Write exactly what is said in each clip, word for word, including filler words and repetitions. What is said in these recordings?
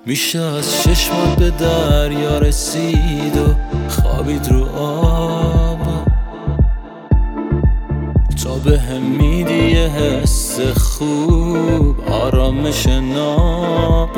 میشه از چشمات به دریا رسید و خوابید رو آب، تا به هم میدی یه حس خوب، آرامش ناب.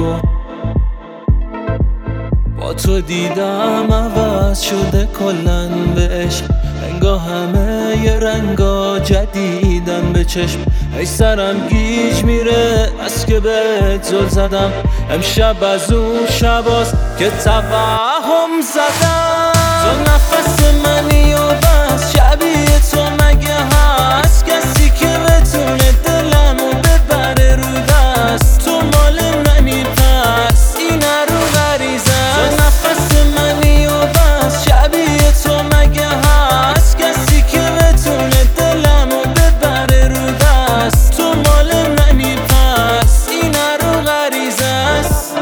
با تو دیدم عوض شده کلن به عشق، انگاه همه یه رنگا جدیدن به چشم. ای سرم گیج میره از که بهت زل زدم، امشب از اون شباست که توهم زدم. تو نفس منی و بس، شبیه تو مگه هست کسی که بتونه دلمو ببره رو دست؟ تو مال منی پس این رو غریزه است. تو نفس منی و بس، شبیه تو مگه هست کسی که بتونه دلمو ببره رو دست؟ تو مال منی پس این رو غریزه است.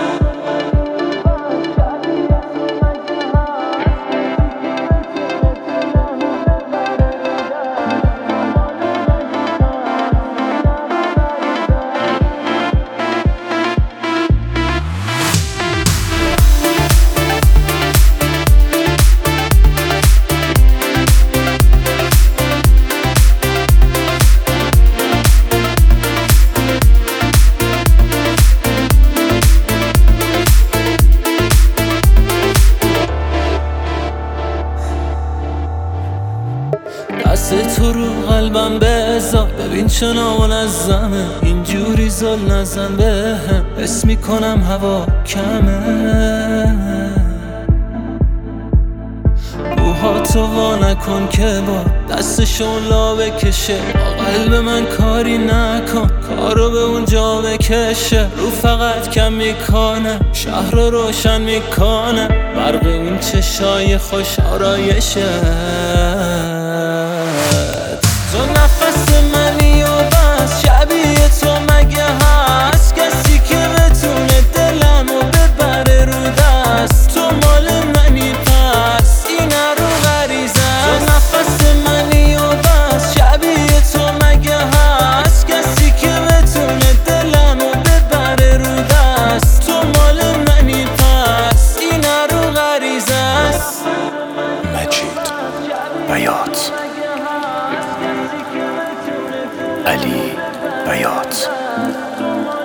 دست تو رو قلبم بذار، ببین چه نامنظمه، اینجوری زل نزن به هم، حس میکنم هوا کمه. روحا تو وا نکن که با دستشون لا بکشه، با قلب من کاری نکن کارو به اونجا بکشه. رو فقط کم میکنه، شهر رو روشن میکنه، برق اون چشای خوش آرایشه. تو نفس منی و بس، شبیه تو مگه هست کسی که بتونه دلمو ببره رو دست؟ تو مال منی پس این رو غریزه است. تو نفس منی و بس، شبیه تو مگه هست کسی که بتونه دلمو ببره رو دست؟ تو مال منی پس این رو غریزه است. مجید بیات، علی بیات.